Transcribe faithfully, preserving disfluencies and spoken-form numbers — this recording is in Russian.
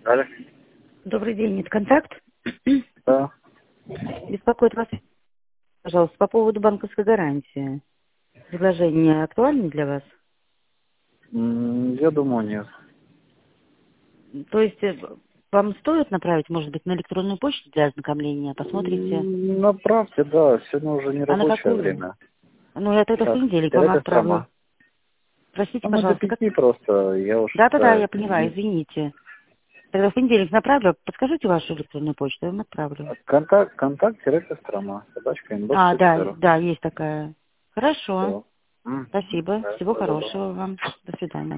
Алло. Добрый день, это контакт. Да. Беспокоит вас, пожалуйста, по поводу банковской гарантии. Предложение актуально для вас? М, Я думаю, нет. То есть э, вам стоит направить, может быть, на электронную почту для ознакомления? Посмотрите. М, Направьте, да, сегодня уже не А на рабочее какое время? время. Ну, я тогда в Так, понедельник вам это отправлю. Кострома. Простите, Ну, мы до пожалуйста, как... пяти просто, я уж Да-да-да, стараюсь. я поняла, извините. Тогда в понедельник направлю. Подскажите вашу электронную почту, я вам отправлю. Контакт, контакт, Кострома, собачка, инбокс А, точка да, ру. да, есть такая. Хорошо. Все. Спасибо. Да, Всего всего доброго. хорошего вам. До свидания.